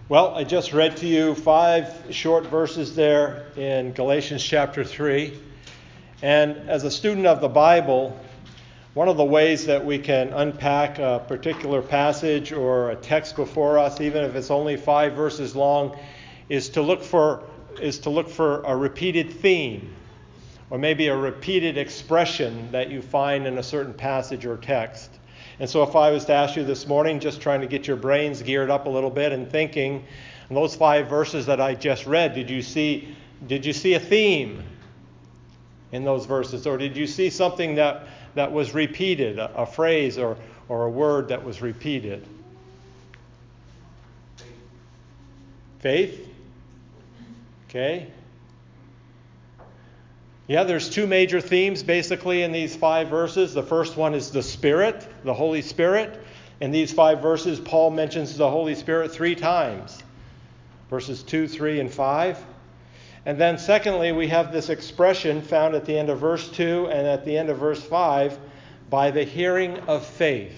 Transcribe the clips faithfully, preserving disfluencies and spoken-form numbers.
Well, I just read to you five short verses there in Galatians chapter three. And as a student of the Bible, one of the ways that we can unpack a particular passage or a text before us, even if it's only five verses long, is to look for is to look for a repeated theme, or maybe a repeated expression that you find in a certain passage or text. And so if I was to ask you this morning, just trying to get your brains geared up a little bit and thinking, in those five verses that I just read, did you see did you see a theme in those verses? Or did you see something that, that was repeated, a, a phrase or, or a word that was repeated? Faith? Okay. Yeah, there's two major themes basically in these five verses. The first one is the Spirit, the Holy Spirit. In these five verses, Paul mentions the Holy Spirit three times. Verses two, three, and five. And then secondly, we have this expression found at the end of verse two and at the end of verse five, by the hearing of faith.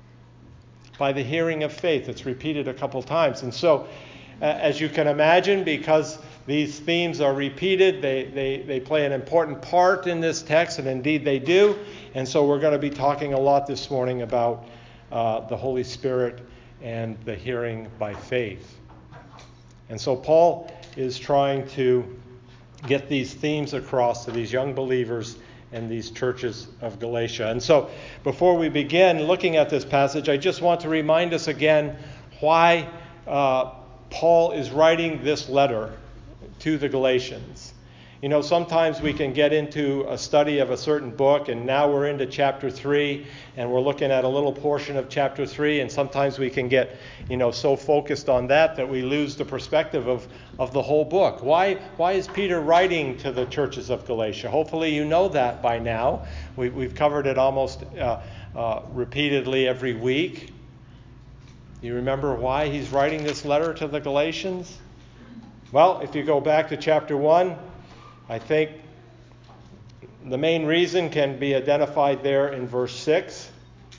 By the hearing of faith. It's repeated a couple times. And so, uh, as you can imagine, because these themes are repeated, they, they, they play an important part in this text, and indeed they do. And so we're going to be talking a lot this morning about uh, the Holy Spirit and the hearing by faith. And so Paul is trying to get these themes across to these young believers in these churches of Galatia. And so before we begin looking at this passage, I just want to remind us again why uh, Paul is writing this letter to the Galatians. You know, sometimes we can get into a study of a certain book, and now we're into chapter three, and we're looking at a little portion of chapter three, and sometimes we can get, you know, so focused on that that we lose the perspective of, of the whole book. Why, why is Peter writing to the churches of Galatia? Hopefully you know that by now. We, we've covered it almost uh, uh, repeatedly every week. You remember why he's writing this letter to the Galatians? Well, if you go back to chapter one, I think the main reason can be identified there in verse six.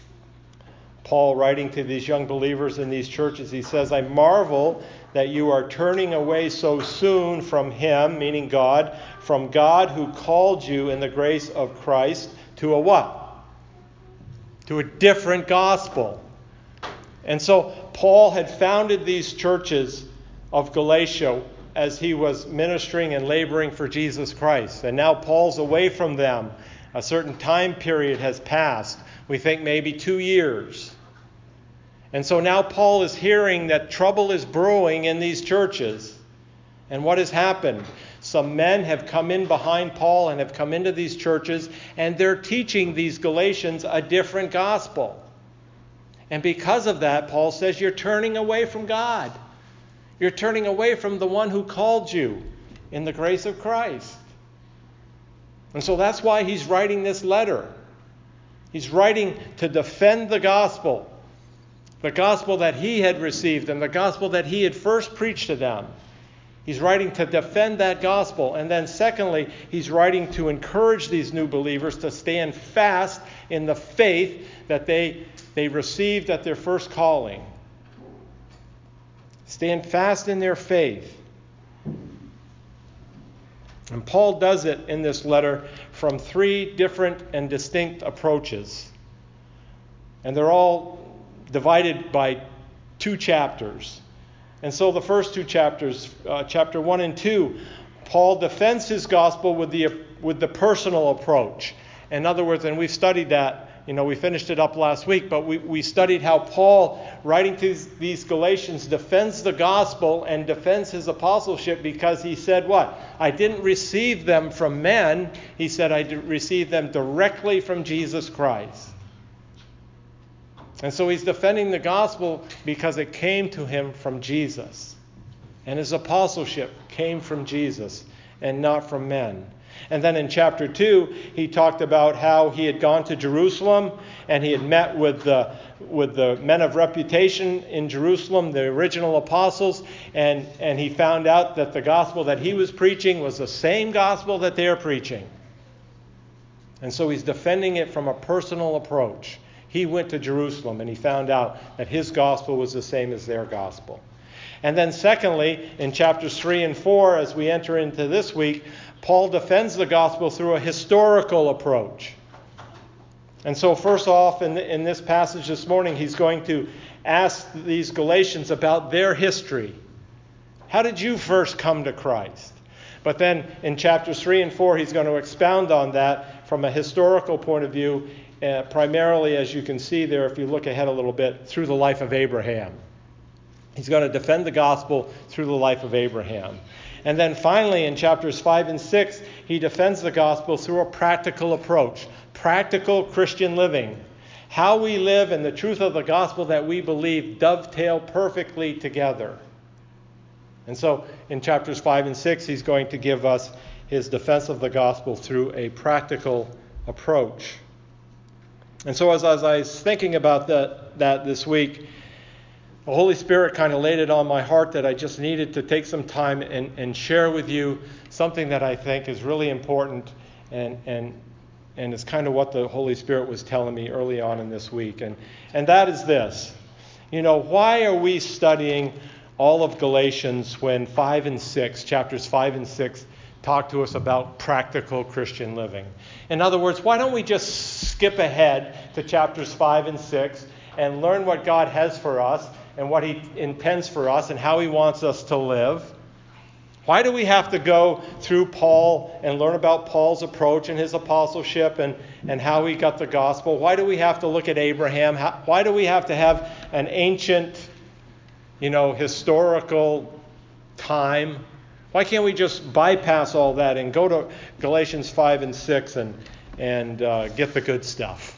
Paul writing to these young believers in these churches, he says, I marvel that you are turning away so soon from him, meaning God, from God who called you in the grace of Christ to a what? To a different gospel. And so Paul had founded these churches of Galatia as he was ministering and laboring for Jesus Christ. And now Paul's away from them. A certain time period has passed. We think maybe two years. And so now Paul is hearing that trouble is brewing in these churches. And what has happened? Some men have come in behind Paul and have come into these churches, and they're teaching these Galatians a different gospel. And because of that, Paul says, you're turning away from God. You're turning away from the one who called you in the grace of Christ. And so that's why he's writing this letter. He's writing to defend the gospel. The gospel that he had received and the gospel that he had first preached to them. He's writing to defend that gospel. And then secondly, he's writing to encourage these new believers to stand fast in the faith that they, they received at their first calling. Stand fast in their faith. And Paul does it in this letter from three different and distinct approaches. And they're all divided by two chapters. And so the first two chapters, uh, chapter one and two, Paul defends his gospel with the with the personal approach. In other words, and we've studied that. You know, we finished it up last week, but we, we studied how Paul, writing to these Galatians, defends the gospel and defends his apostleship because he said what? I didn't receive them from men. He said I received them directly from Jesus Christ. And so he's defending the gospel because it came to him from Jesus. And his apostleship came from Jesus and not from men. And then in chapter two, he talked about how he had gone to Jerusalem and he had met with the, with the men of reputation in Jerusalem, the original apostles, and, and he found out that the gospel that he was preaching was the same gospel that they're preaching. And so he's defending it from a personal approach. He went to Jerusalem and he found out that his gospel was the same as their gospel. And then secondly, in chapters three and four, as we enter into this week, Paul defends the gospel through a historical approach. And so first off, in, in this passage this morning, he's going to ask these Galatians about their history. How did you first come to Christ? But then in chapters three and four, he's going to expound on that from a historical point of view, uh, primarily, as you can see there, if you look ahead a little bit, through the life of Abraham. He's going to defend the gospel through the life of Abraham. And then finally, in chapters five and six, he defends the gospel through a practical approach, practical Christian living. How we live and the truth of the gospel that we believe dovetail perfectly together. And so in chapters five and six, he's going to give us his defense of the gospel through a practical approach. And so as, as I was thinking about that, that this week, the Holy Spirit kind of laid it on my heart that I just needed to take some time and, and share with you something that I think is really important, and and and it's kind of what the Holy Spirit was telling me early on in this week. And, and that is this. You know, why are we studying all of Galatians when five and six, chapters five and six, talk to us about practical Christian living? In other words, why don't we just skip ahead to chapters five and six and learn what God has for us and what he intends for us and how he wants us to live? Why do we have to go through Paul and learn about Paul's approach and his apostleship and, and how he got the gospel? Why do we have to look at Abraham? How, why do we have to have an ancient, you know, historical time? Why can't we just bypass all that and go to Galatians five and six and, and uh, get the good stuff?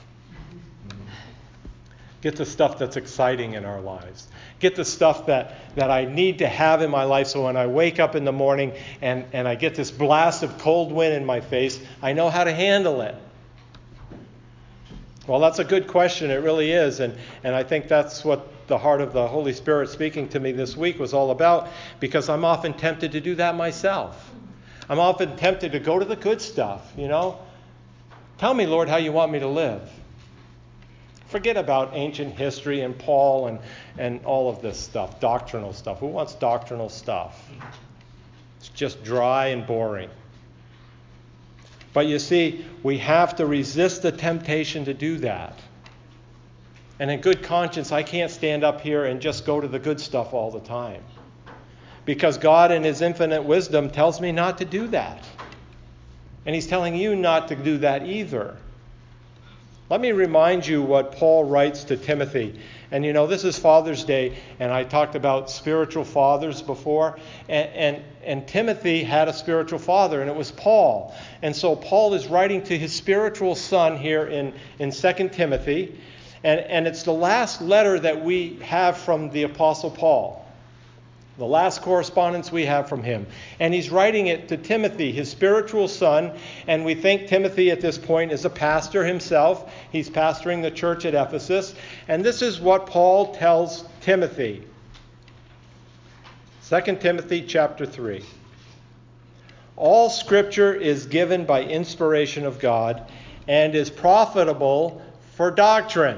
Get the stuff that's exciting in our lives. Get the stuff that, that I need to have in my life so when I wake up in the morning and, and I get this blast of cold wind in my face, I know how to handle it. Well, that's a good question. It really is. And, and I think that's what the heart of the Holy Spirit speaking to me this week was all about, because I'm often tempted to do that myself. I'm often tempted to go to the good stuff, you know. Tell me, Lord, how you want me to live. Forget about ancient history and Paul and, and all of this stuff, doctrinal stuff. Who wants doctrinal stuff? It's just dry and boring. But you see, we have to resist the temptation to do that. And in good conscience, I can't stand up here and just go to the good stuff all the time. Because God in his infinite wisdom tells me not to do that. And he's telling you not to do that either. Let me remind you what Paul writes to Timothy. And you know, this is Father's Day, and I talked about spiritual fathers before. And, and, and Timothy had a spiritual father, and it was Paul. And so Paul is writing to his spiritual son here in, in Second Timothy. And, and it's the last letter that we have from the Apostle Paul. The last correspondence we have from him. And he's writing it to Timothy, his spiritual son. And we think Timothy at this point is a pastor himself. He's pastoring the church at Ephesus. And this is what Paul tells Timothy. Second Timothy chapter three. All Scripture is given by inspiration of God and is profitable for doctrine.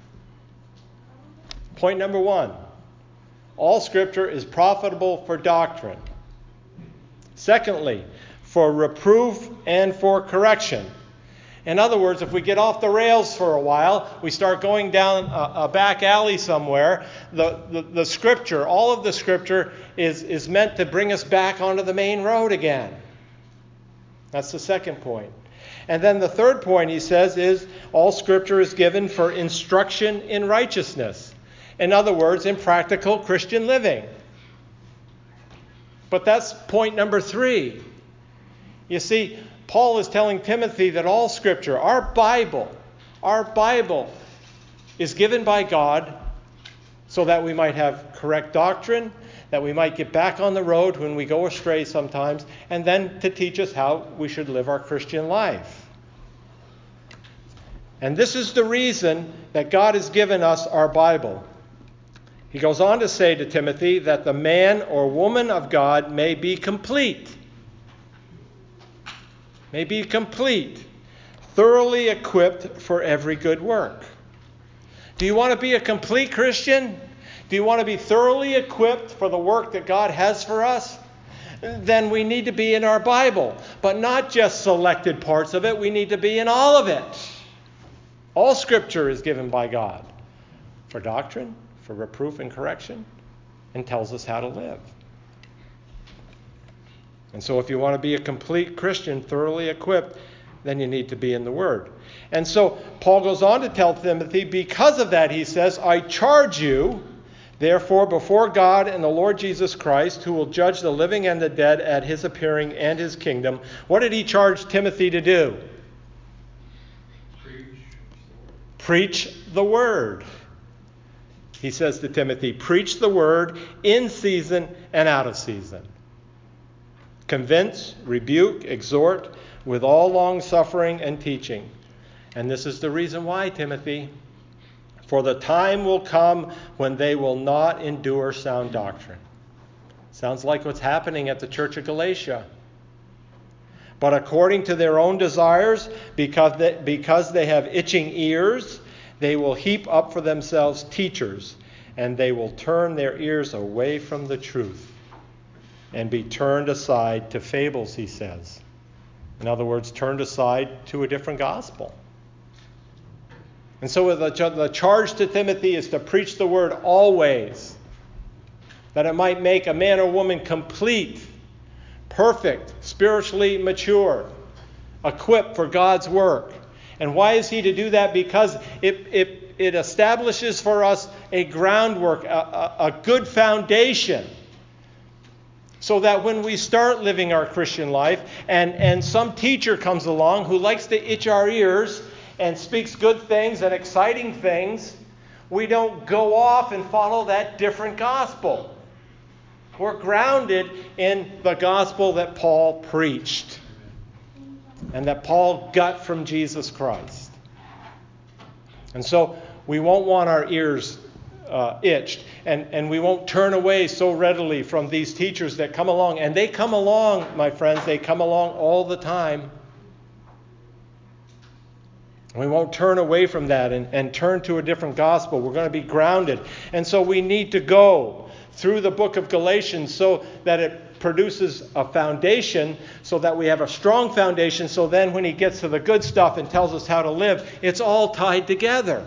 Point number one. All Scripture is profitable for doctrine. Secondly, for reproof and for correction. In other words, if we get off the rails for a while, we start going down a, a back alley somewhere, the, the, the Scripture, all of the Scripture is, is meant to bring us back onto the main road again. That's the second point. And then the third point, he says, is all Scripture is given for instruction in righteousness. In other words, in practical Christian living. But that's point number three. You see, Paul is telling Timothy that all Scripture, our Bible, our Bible is given by God so that we might have correct doctrine, that we might get back on the road when we go astray sometimes, and then to teach us how we should live our Christian life. And this is the reason that God has given us our Bible. He goes on to say to Timothy that the man or woman of God may be complete. May be complete, thoroughly equipped for every good work. Do you want to be a complete Christian? If you want to be thoroughly equipped for the work that God has for us, then we need to be in our Bible. But not just selected parts of it. We need to be in all of it. All Scripture is given by God for doctrine, for reproof and correction, and tells us how to live. And so if you want to be a complete Christian, thoroughly equipped, then you need to be in the Word. And so Paul goes on to tell Timothy, because of that, he says, I charge you, therefore, before God and the Lord Jesus Christ, who will judge the living and the dead at his appearing and his kingdom. What did he charge Timothy to do? Preach. Preach the Word. He says to Timothy, preach the Word in season and out of season. Convince, rebuke, exhort with all long suffering and teaching. And this is the reason why, Timothy. For the time will come when they will not endure sound doctrine. Sounds like what's happening at the church of Galatia. But according to their own desires, because they, because they have itching ears, they will heap up for themselves teachers, and they will turn their ears away from the truth and be turned aside to fables, he says. In other words, turned aside to a different gospel. And so the, the charge to Timothy is to preach the Word always, that it might make a man or woman complete, perfect, spiritually mature, equipped for God's work. And why is he to do that? Because it, it, it establishes for us a groundwork, a, a, a good foundation, so that when we start living our Christian life and, and some teacher comes along who likes to itch our ears and speaks good things and exciting things, we don't go off and follow that different gospel. We're grounded in the gospel that Paul preached and that Paul got from Jesus Christ. And so we won't want our ears uh, itched, and, and we won't turn away so readily from these teachers that come along. And they come along, my friends, they come along all the time. We won't turn away from that and, and turn to a different gospel. We're going to be grounded. And so we need to go through the book of Galatians so that it produces a foundation, so that we have a strong foundation, so then when he gets to the good stuff and tells us how to live, it's all tied together.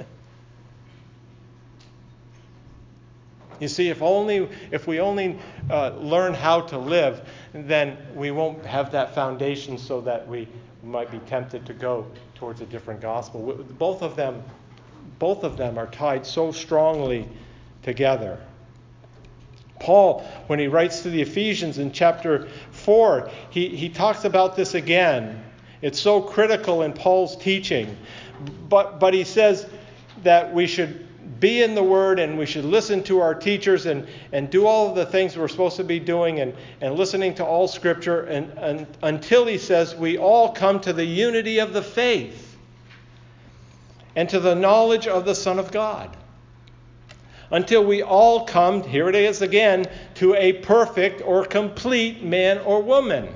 You see, if only if we only uh, learn how to live, then we won't have that foundation so that we might be tempted to go towards a different gospel. Both of them, both of them are tied so strongly together. Paul, when he writes to the Ephesians in chapter four, he, he talks about this again. It's so critical in Paul's teaching. But, but he says that we should be in the Word and we should listen to our teachers and, and do all of the things we're supposed to be doing and, and listening to all Scripture and, and until, he says, we all come to the unity of the faith and to the knowledge of the Son of God. Until we all come, here it is again, to a perfect or complete man or woman,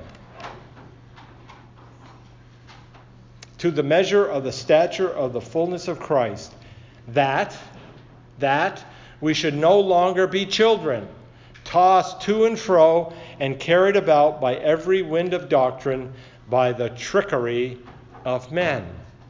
to the measure of the stature of the fullness of Christ, that, that we should no longer be children, tossed to and fro and carried about by every wind of doctrine, by the trickery of men.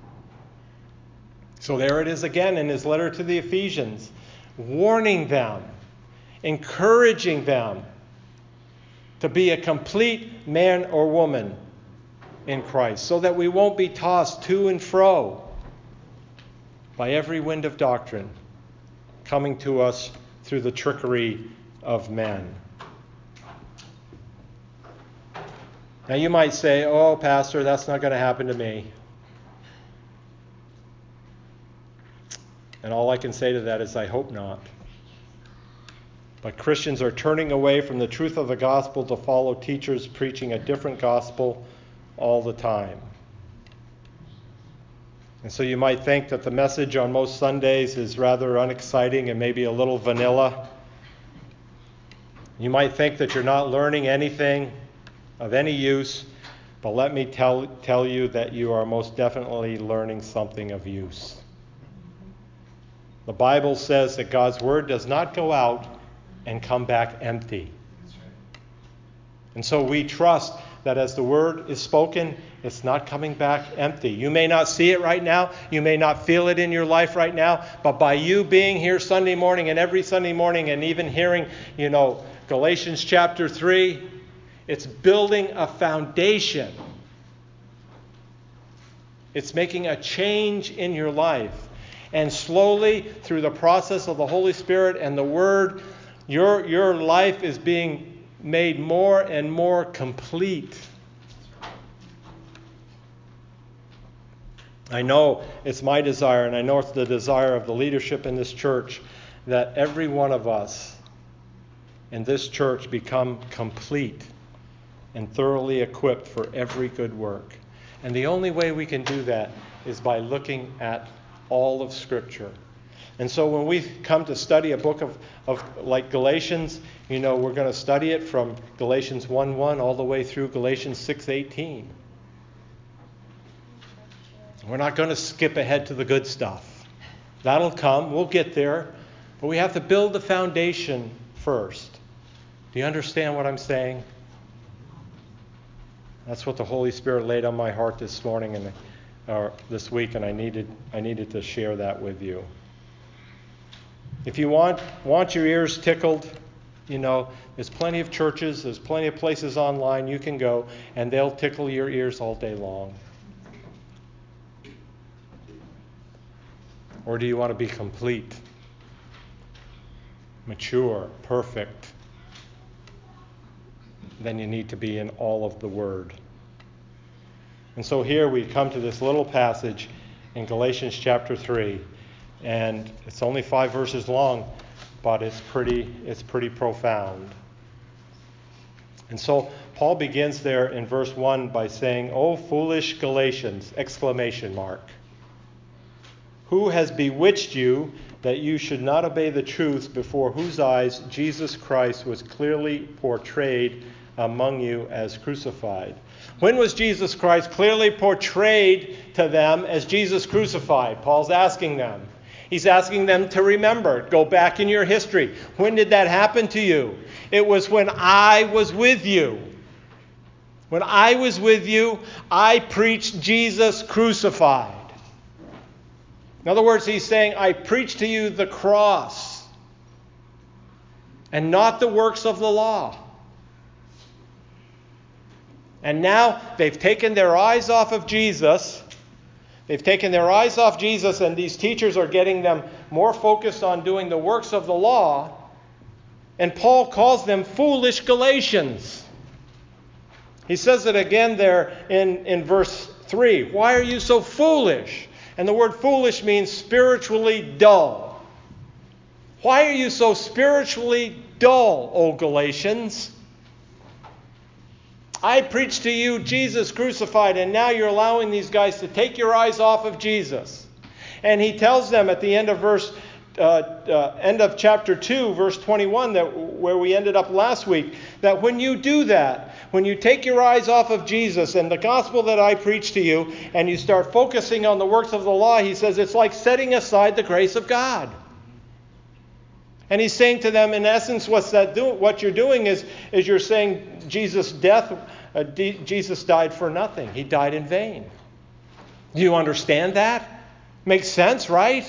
So there it is again in his letter to the Ephesians, warning them, encouraging them to be a complete man or woman in Christ, so that we won't be tossed to and fro by every wind of doctrine coming to us through the trickery of men. Now you might say, oh, Pastor, that's not going to happen to me. And all I can say to that is, I hope not. But Christians are turning away from the truth of the gospel to follow teachers preaching a different gospel all the time. And so you might think that the message on most Sundays is rather unexciting and maybe a little vanilla. You might think that you're not learning anything of any use, but let me tell, tell you that you are most definitely learning something of use. The Bible says that God's word does not go out and come back empty. And so we trust that as the word is spoken, it's not coming back empty. You may not see it right now. You may not feel it in your life right now. But by you being here Sunday morning and every Sunday morning and even hearing, you know, Galatians chapter three, it's building a foundation. It's making a change in your life. And slowly, through the process of the Holy Spirit and the Word, your, your life is being made more and more complete. I know it's my desire, and I know it's the desire of the leadership in this church, that every one of us in this church become complete and thoroughly equipped for every good work. And the only way we can do that is by looking at all of Scripture. And so when we come to study a book of, of like Galatians, you know, we're going to study it from Galatians one one all the way through Galatians six eighteen. We're not going to skip ahead to the good stuff. That'll come. We'll get there. But we have to build the foundation first. Do you understand what I'm saying? That's what the Holy Spirit laid on my heart this morning and or this week, and I needed I needed to share that with you. If you want want your ears tickled, you know, there's plenty of churches, there's plenty of places online you can go, and they'll tickle your ears all day long. Or do you want to be complete, mature, perfect? Then you need to be in all of the Word. And so here we come to this little passage in Galatians chapter three, and it's only five verses long, but it's pretty it's pretty profound. And so Paul begins there in verse one by saying, "O foolish Galatians!" exclamation mark. "Who has bewitched you that you should not obey the truth, before whose eyes Jesus Christ was clearly portrayed among you as crucified?" When was Jesus Christ clearly portrayed to them as Jesus crucified? Paul's asking them. He's asking them to remember. Go back in your history. When did that happen to you? It was when I was with you. When I was with you, I preached Jesus crucified. In other words, he's saying, I preach to you the cross and not the works of the law. And now they've taken their eyes off of Jesus. They've taken their eyes off Jesus, and these teachers are getting them more focused on doing the works of the law. And Paul calls them foolish Galatians. He says it again there in, in verse three. Why are you so foolish? And the word foolish means spiritually dull. Why are you so spiritually dull, O Galatians? I preached to you Jesus crucified, and now you're allowing these guys to take your eyes off of Jesus. And he tells them at the end of verse, uh, uh, end of chapter two, verse twenty-one, that where we ended up last week, that when you do that, when you take your eyes off of Jesus and the gospel that I preach to you, and you start focusing on the works of the law, he says it's like setting aside the grace of God. And he's saying to them, in essence, what's that do- what you're doing is, is you're saying Jesus' death, uh, D- Jesus died for nothing. He died in vain. Do you understand that? Makes sense, right?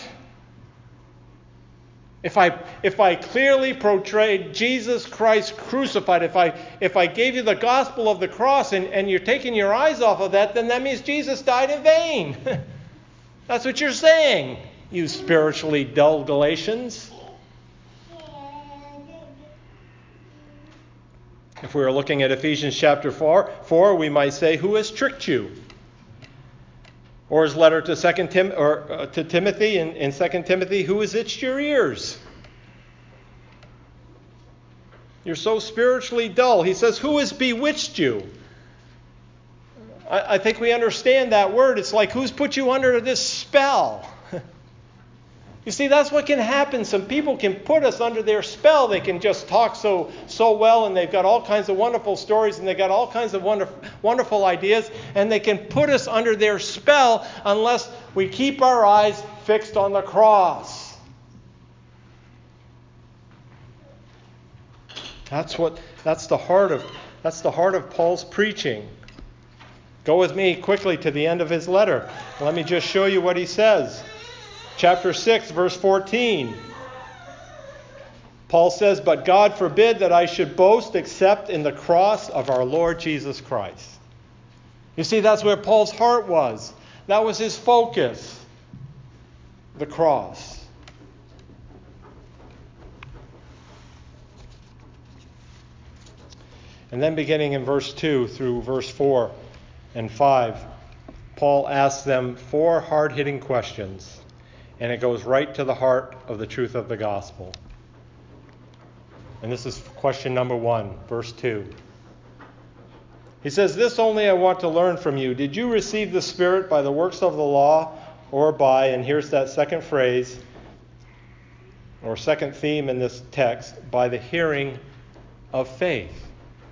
If I if I clearly portrayed Jesus Christ crucified, if I if I gave you the gospel of the cross and, and you're taking your eyes off of that, then that means Jesus died in vain. That's what you're saying, you spiritually dull Galatians. If we were looking at Ephesians chapter four, four, we might say, who has tricked you? Or his letter to Second Tim or uh, to Timothy in, in Second Timothy, who has itched your ears? You're so spiritually dull. He says, who has bewitched you? I, I think we understand that word. It's like, who's put you under this spell? You see, that's what can happen. Some people can put us under their spell. They can just talk so so well, and they've got all kinds of wonderful stories, and they've got all kinds of wonderful, wonderful ideas, and they can put us under their spell unless we keep our eyes fixed on the cross. That's what that's the heart of that's the heart of Paul's preaching. Go with me quickly to the end of his letter. Let me just show you what he says. Chapter six, verse fourteen. Paul says, "But God forbid that I should boast except in the cross of our Lord Jesus Christ." You see, that's where Paul's heart was. That was his focus. The cross. And then beginning in verse two through verse four and five, Paul asks them four hard-hitting questions. And it goes right to the heart of the truth of the gospel. And this is question number one, verse two. He says, "This only I want to learn from you. Did you receive the Spirit by the works of the law or by," and here's that second phrase, or second theme in this text, "by the hearing of faith"?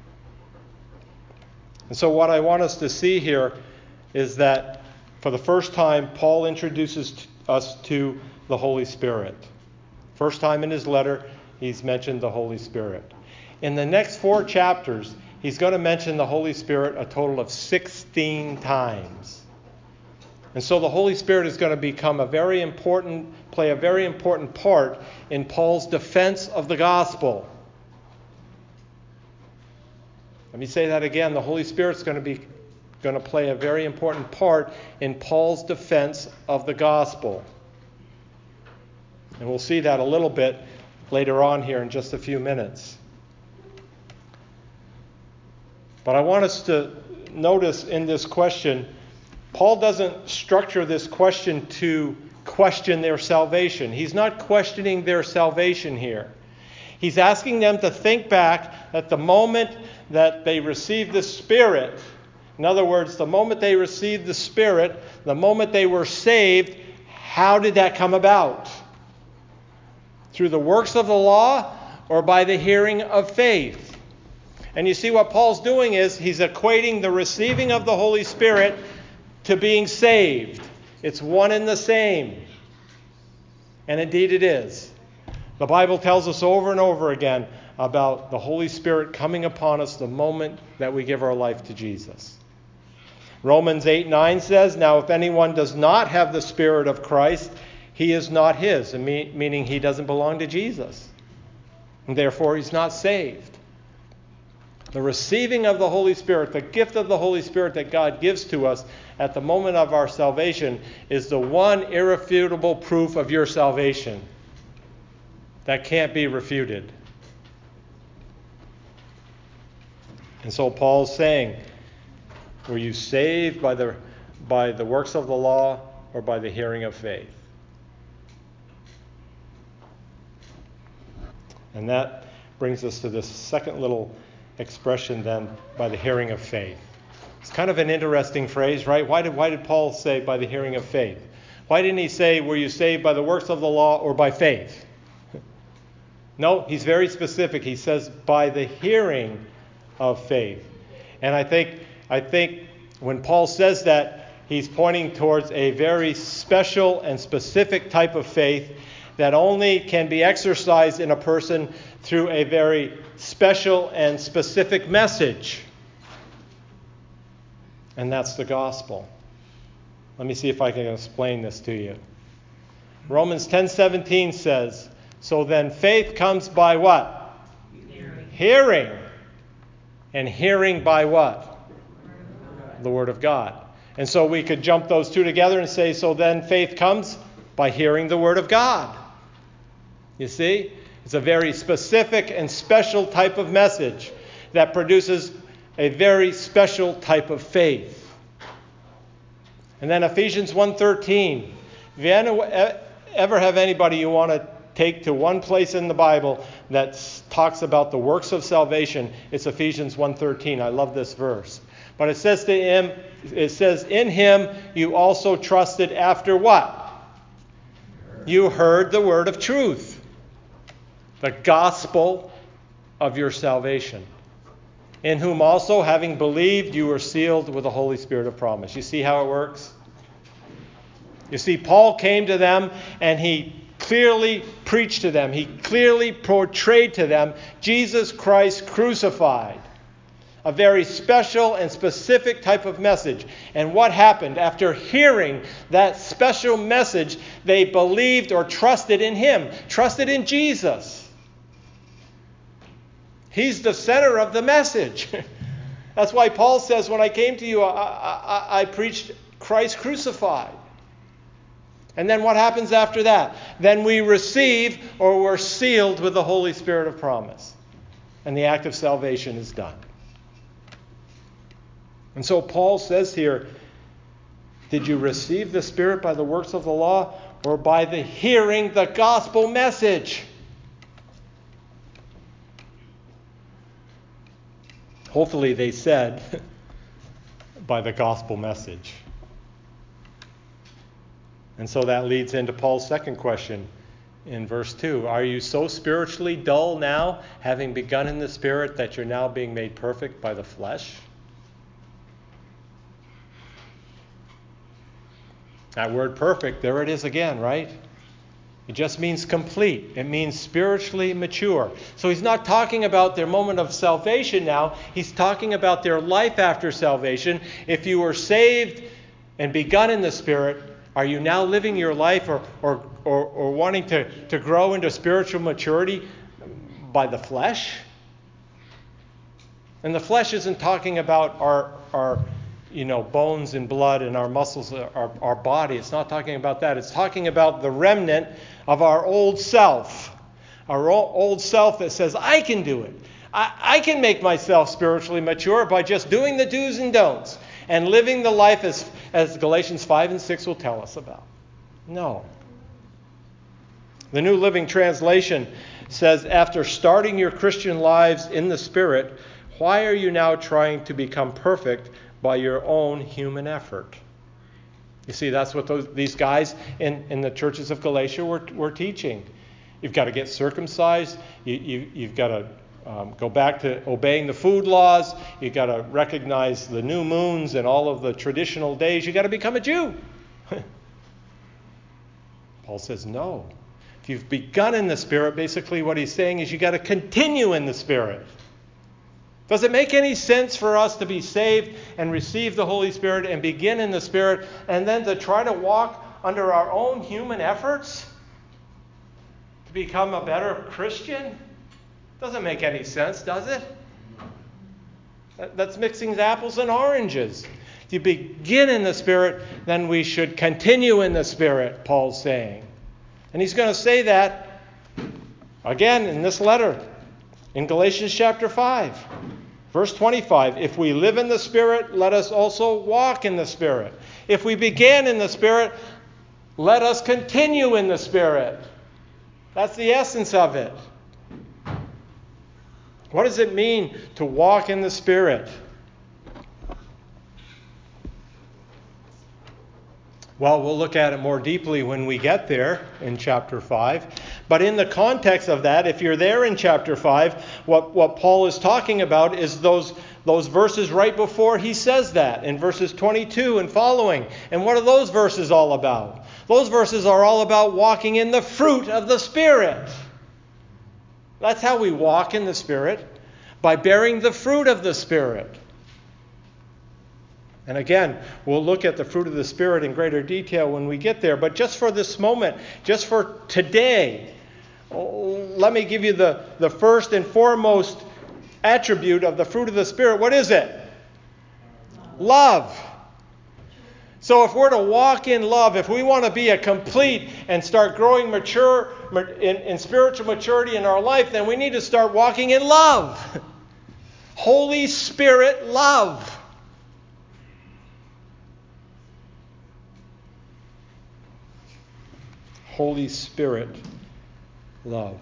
And so what I want us to see here is that for the first time, Paul introduces us to the Holy Spirit. First time in his letter, he's mentioned the Holy Spirit. In the next four chapters, he's going to mention the Holy Spirit a total of sixteen times. And so the Holy Spirit is going to become a very important, play a very important part in Paul's defense of the gospel. Let me say that again. The Holy Spirit's going to be going to play a very important part in Paul's defense of the gospel. And we'll see that a little bit later on here in just a few minutes. But I want us to notice in this question, Paul doesn't structure this question to question their salvation. He's not questioning their salvation here. He's asking them to think back at the moment that they received the Spirit. In other words, the moment they received the Spirit, the moment they were saved, how did that come about? Through the works of the law or by the hearing of faith? And you see what Paul's doing is he's equating the receiving of the Holy Spirit to being saved. It's one and the same. And indeed it is. The Bible tells us over and over again about the Holy Spirit coming upon us the moment that we give our life to Jesus. Romans eight nine says, "Now if anyone does not have the Spirit of Christ, he is not his," meaning he doesn't belong to Jesus. And therefore he's not saved. The receiving of the Holy Spirit, the gift of the Holy Spirit that God gives to us at the moment of our salvation, is the one irrefutable proof of your salvation that can't be refuted. And so Paul's saying, were you saved by the, by the works of the law or by the hearing of faith? And that brings us to this second little expression then, by the hearing of faith. It's kind of an interesting phrase, right? Why did, why did Paul say by the hearing of faith? Why didn't he say, were you saved by the works of the law or by faith? No, he's very specific. He says by the hearing of faith. And I think I think when Paul says that, he's pointing towards a very special and specific type of faith that only can be exercised in a person through a very special and specific message. And that's the gospel. Let me see if I can explain this to you. Romans ten seventeen says, "So then faith comes by what? Hearing. Hearing. And hearing by what? The Word of God. And so we could jump those two together and say, so then faith comes by hearing the Word of God. You see? It's a very specific and special type of message that produces a very special type of faith. And then Ephesians one thirteen. If you ever have anybody you want to take to one place in the Bible that talks about the works of salvation, it's Ephesians one thirteen. I love this verse. But it says to him, it says, in him you also trusted after what? You heard the word of truth, the gospel of your salvation, in whom also, having believed, you were sealed with the Holy Spirit of promise. You see how it works? You see, Paul came to them and he clearly preached to them. He clearly portrayed to them Jesus Christ crucified. A very special and specific type of message. And what happened? After hearing that special message, they believed or trusted in Him, trusted in Jesus. He's the center of the message. That's why Paul says, when I came to you, I, I, I preached Christ crucified. And then what happens after that? Then we receive or we're sealed with the Holy Spirit of promise. And the act of salvation is done. And so Paul says here, did you receive the Spirit by the works of the law or by the hearing the gospel message? Hopefully they said, by the gospel message. And so that leads into Paul's second question in verse two. Are you so spiritually dull now, having begun in the Spirit, that you're now being made perfect by the flesh? That word perfect, there it is again, right? It just means complete. It means spiritually mature. So he's not talking about their moment of salvation now. He's talking about their life after salvation. If you were saved and begun in the Spirit, are you now living your life or or, or, or wanting to, to grow into spiritual maturity by the flesh? And the flesh isn't talking about our our you know, bones and blood and our muscles, our, our body. It's not talking about that. It's talking about the remnant of our old self. Our old self that says, I can do it. I, I can make myself spiritually mature by just doing the do's and don'ts and living the life as, as Galatians five and six will tell us about. No. The New Living Translation says, after starting your Christian lives in the Spirit, why are you now trying to become perfect by your own human effort? You see, that's what those, these guys in, in the churches of Galatia were, were teaching. You've got to get circumcised. You, you, you've got to um, go back to obeying the food laws. You've got to recognize the new moons and all of the traditional days. You've got to become a Jew. Paul says, no. If you've begun in the Spirit, basically what he's saying is you've got to continue in the Spirit. Does it make any sense for us to be saved and receive the Holy Spirit and begin in the Spirit and then to try to walk under our own human efforts to become a better Christian? Doesn't make any sense, does it? That's mixing apples and oranges. If you begin in the Spirit, then we should continue in the Spirit, Paul's saying. And he's going to say that again in this letter in Galatians chapter five. Verse twenty-five, if we live in the Spirit, let us also walk in the Spirit. If we began in the Spirit, let us continue in the Spirit. That's the essence of it. What does it mean to walk in the Spirit? Well, we'll look at it more deeply when we get there in chapter five. But in the context of that, if you're there in chapter five, what, what Paul is talking about is those, those verses right before he says that, in verses twenty-two and following. And what are those verses all about? Those verses are all about walking in the fruit of the Spirit. That's how we walk in the Spirit, by bearing the fruit of the Spirit. And again, we'll look at the fruit of the Spirit in greater detail when we get there. But just for this moment, just for today, let me give you the, the first and foremost attribute of the fruit of the Spirit. What is it? Love. So if we're to walk in love, if we want to be a complete and start growing mature in, in spiritual maturity in our life, then we need to start walking in love. Holy Spirit love. Holy Spirit love.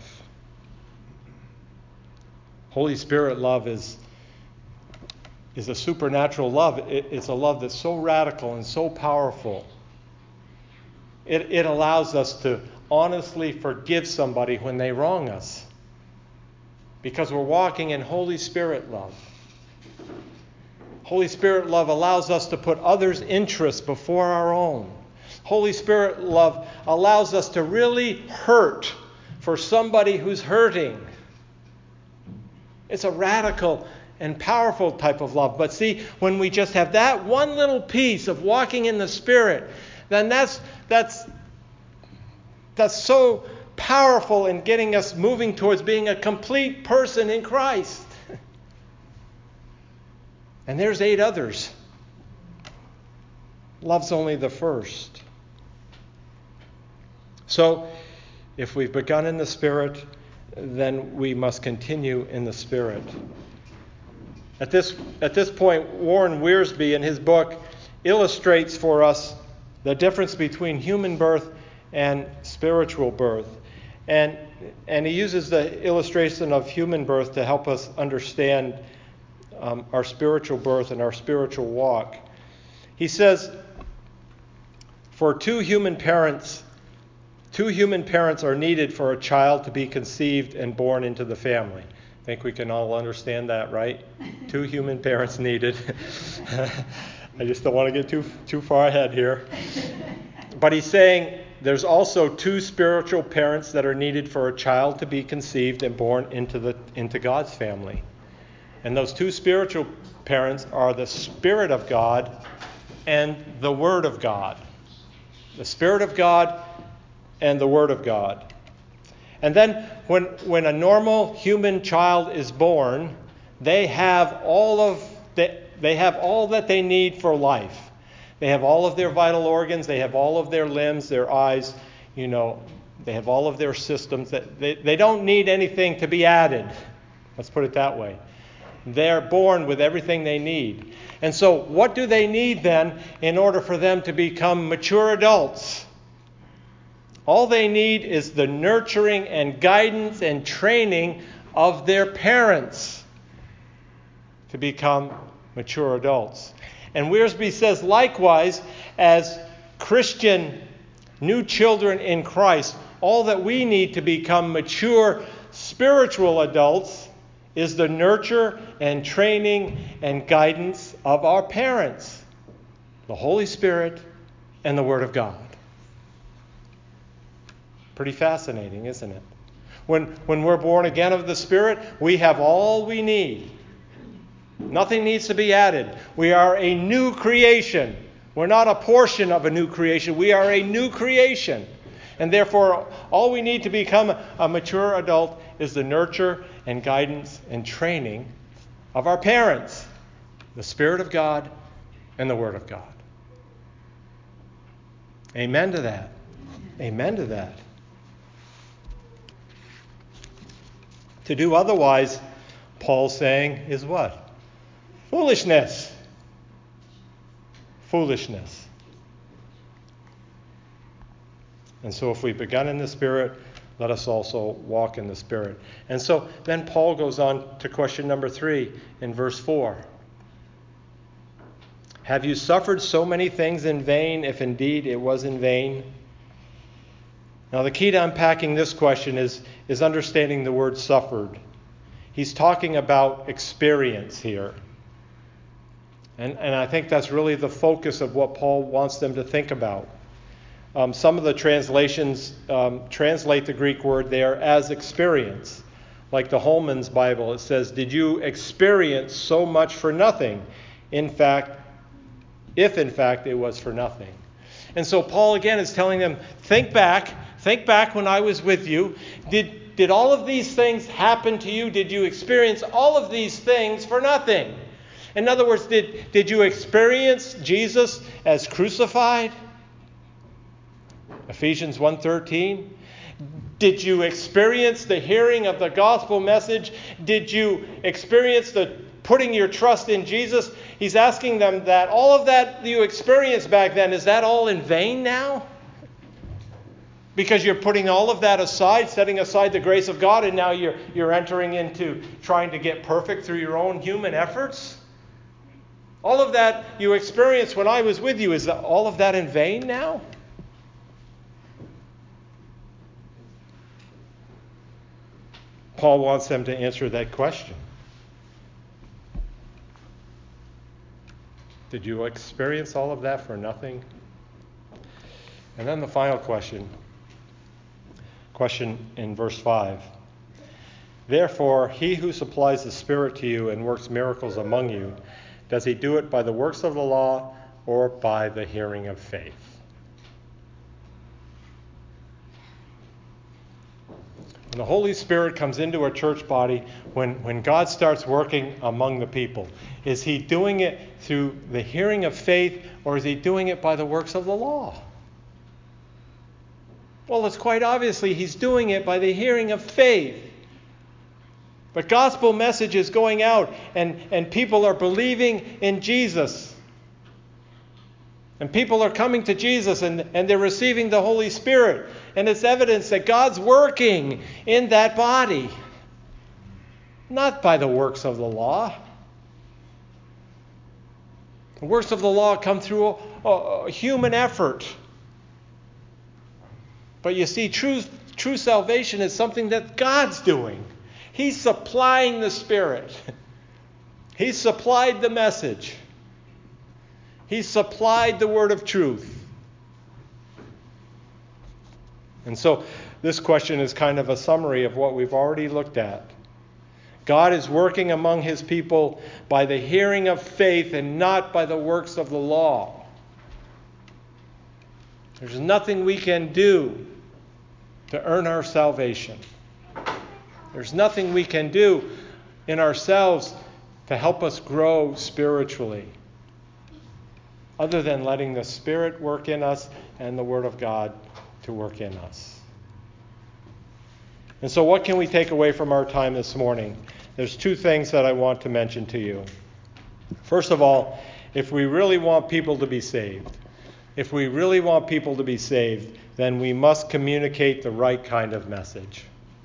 Holy Spirit love is, is a supernatural love. It, it's a love that's so radical and so powerful. It, it allows us to honestly forgive somebody when they wrong us, because we're walking in Holy Spirit love. Holy Spirit love allows us to put others' interests before our own. Holy Spirit love allows us to really hurt for somebody who's hurting. It's a radical and powerful type of love. But see, when we just have that one little piece of walking in the Spirit, then that's that's that's so powerful in getting us moving towards being a complete person in Christ. And there's eight others. Love's only the first. So, if we've begun in the Spirit, then we must continue in the Spirit. At this, at this point, Warren Wiersbe, in his book, illustrates for us the difference between human birth and spiritual birth. And, and he uses the illustration of human birth to help us understand um, our spiritual birth and our spiritual walk. He says, for two human parents, two human parents are needed for a child to be conceived and born into the family. I think we can all understand that, right? Two human parents needed. I just don't want to get too too far ahead here. But he's saying there's also two spiritual parents that are needed for a child to be conceived and born into the into God's family. And those two spiritual parents are the Spirit of God and the Word of God. The Spirit of God and the Word of God. And then when when a normal human child is born, they have all of the, they have all that they need for life. They have all of their vital organs, they have all of their limbs, their eyes, you know, they have all of their systems. That they, they don't need anything to be added. Let's put it that way. They're born with everything they need. And so what do they need then in order for them to become mature adults? All they need is the nurturing and guidance and training of their parents to become mature adults. And Wiersbe says, likewise, as Christian new children in Christ, all that we need to become mature spiritual adults is the nurture and training and guidance of our parents, the Holy Spirit and the Word of God. Pretty fascinating, isn't it? When, when we're born again of the Spirit, we have all we need. Nothing needs to be added. We are a new creation. We're not a portion of a new creation. We are a new creation. And therefore, all we need to become a mature adult is the nurture and guidance and training of our parents, the Spirit of God and the Word of God. Amen to that. Amen to that. To do otherwise, Paul's saying, is what? Foolishness. Foolishness. And so if we've begun in the Spirit, let us also walk in the Spirit. And so then Paul goes on to question number three in verse four. Have you suffered so many things in vain, if indeed it was in vain? Now the key to unpacking this question is, is understanding the word suffered. He's talking about experience here. And, and I think that's really the focus of what Paul wants them to think about. Um, some of the translations um, translate the Greek word there as experience. Like the Holman's Bible, it says, did you experience so much for nothing? In fact, if in fact it was for nothing. And so Paul again is telling them, think back, think back when I was with you. Did, did all of these things happen to you? Did you experience all of these things for nothing? In other words, did, did you experience Jesus as crucified? Ephesians one thirteen. Did you experience the hearing of the gospel message? Did you experience the putting your trust in Jesus? He's asking them that. All of that you experienced back then, is that all in vain now? Because you're putting all of that aside, setting aside the grace of God, and now you're, you're entering into trying to get perfect through your own human efforts? All of that you experienced when I was with you, is all of that in vain now? Paul wants them to answer that question. Did you experience all of that for nothing? And then the final question. Question in verse five. Therefore, he who supplies the Spirit to you and works miracles among you, does he do it by the works of the law or by the hearing of faith? When the Holy Spirit comes into a church body, when, when God starts working among the people, is he doing it through the hearing of faith, or is he doing it by the works of the law? Well, it's quite obviously he's doing it by the hearing of faith. The gospel message is going out, and, and people are believing in Jesus. And people are coming to Jesus, and, and they're receiving the Holy Spirit. And it's evidence that God's working in that body. Not by the works of the law. The works of the law come through a, a, a human effort. But you see, true, true salvation is something that God's doing. He's supplying the Spirit. He's supplied the message. He's supplied the word of truth. And so this question is kind of a summary of what we've already looked at. God is working among his people by the hearing of faith and not by the works of the law. There's nothing we can do to earn our salvation. There's nothing we can do in ourselves to help us grow spiritually, other than letting the Spirit work in us and the Word of God to work in us. And so what can we take away from our time this morning? There's two things that I want to mention to you. First of all, if we really want people to be saved, if we really want people to be saved, then we must communicate the right kind of message.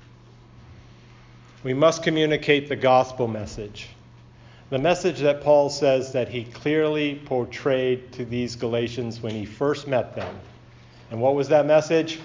We must communicate the gospel message. The message that Paul says that he clearly portrayed to these Galatians when he first met them. And what was that message?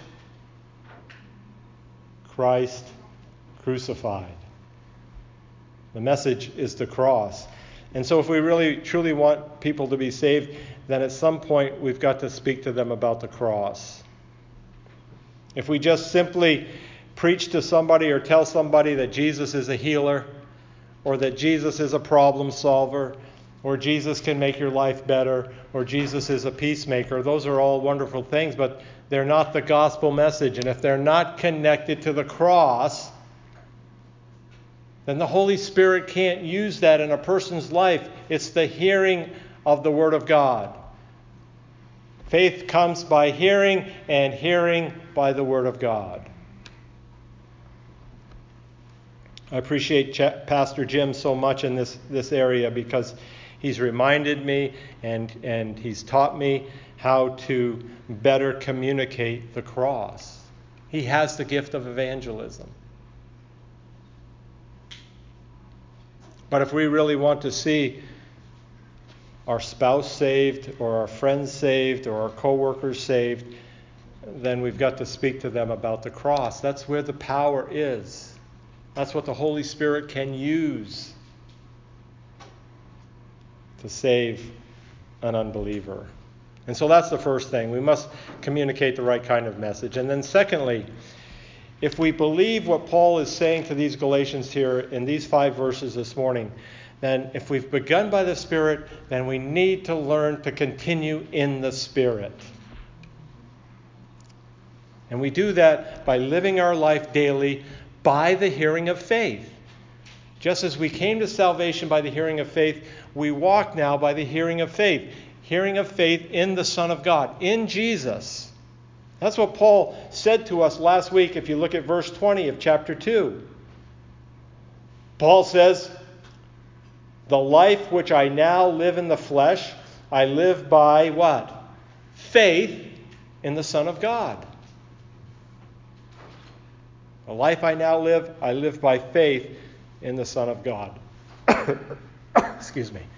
Christ crucified. The message is the cross. And so if we really truly want people to be saved, then at some point we've got to speak to them about the cross. If we just simply preach to somebody or tell somebody that Jesus is a healer, or that Jesus is a problem solver, or Jesus can make your life better, or Jesus is a peacemaker, those are all wonderful things, but they're not the gospel message. And if they're not connected to the cross, then the Holy Spirit can't use that in a person's life. It's the hearing of the Word of God. Faith comes by hearing, and hearing by the Word of God. I appreciate Ch- Pastor Jim so much in this, this area, because he's reminded me and, and he's taught me how to better communicate the cross. He has the gift of evangelism. But if we really want to see our spouse saved, or our friends saved, or our co-workers saved, then we've got to speak to them about the cross. That's where the power is. That's what the Holy Spirit can use to save an unbeliever. And so that's the first thing. We must communicate the right kind of message. And then secondly, if we believe what Paul is saying to these Galatians here in these five verses this morning, then if we've begun by the Spirit, then we need to learn to continue in the Spirit. And we do that by living our life daily by the hearing of faith. Just as we came to salvation by the hearing of faith, we walk now by the hearing of faith. Hearing of faith in the Son of God, in Jesus. That's what Paul said to us last week if you look at verse twenty of chapter two. Paul says, "The life which I now live in the flesh, I live by" what? Faith in the Son of God. The life I now live, I live by faith in the Son of God. Excuse me.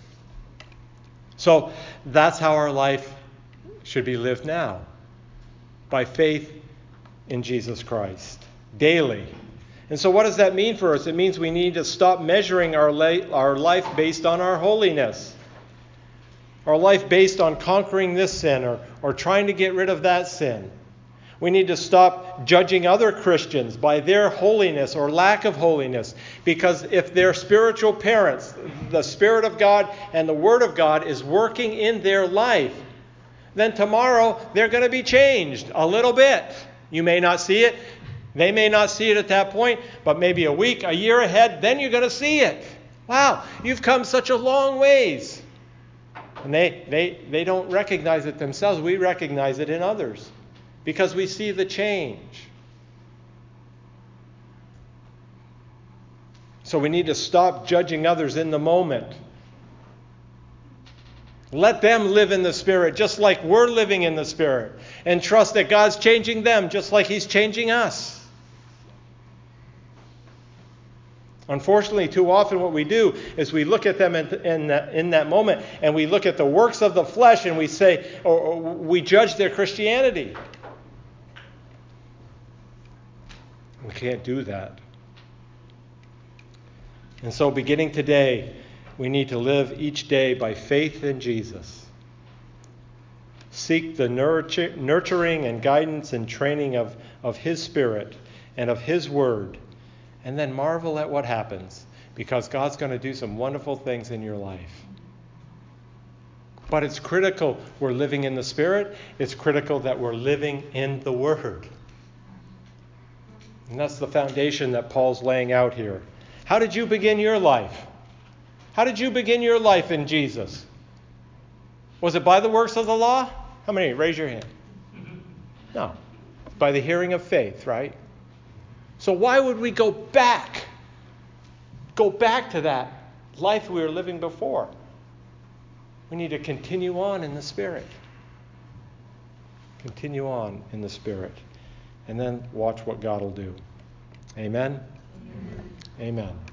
So that's how our life should be lived now. By faith in Jesus Christ. Daily. And so what does that mean for us? It means we need to stop measuring our, la- our life based on our holiness. our life based on conquering this sin or, or trying to get rid of that sin. We need to stop judging other Christians by their holiness or lack of holiness, because if their spiritual parents, the Spirit of God and the Word of God is working in their life, then tomorrow they're going to be changed a little bit. You may not see it. They may not see it at that point, but maybe a week, a year ahead, then you're going to see it. Wow, you've come such a long ways. And they, they, they don't recognize it themselves. We recognize it in others because we see the change. So we need to stop judging others in the moment. Let them live in the Spirit just like we're living in the Spirit, and trust that God's changing them just like He's changing us. Unfortunately, too often what we do is we look at them in, in, that, in that moment, and we look at the works of the flesh and we say, or, or we judge their Christianity. We can't do that. And so beginning today, we need to live each day by faith in Jesus. Seek the nurture, nurturing and guidance and training of, of His Spirit and of His Word. And then marvel at what happens, because God's going to do some wonderful things in your life. But it's critical we're living in the Spirit. It's critical that we're living in the Word. And that's the foundation that Paul's laying out here. How did you begin your life? How did you begin your life in Jesus? Was it by the works of the law? How many? Raise your hand. No. By the hearing of faith, right? So why would we go back? Go back to that life we were living before. We need to continue on in the Spirit. Continue on in the Spirit. And then watch what God will do. Amen? Amen. Amen.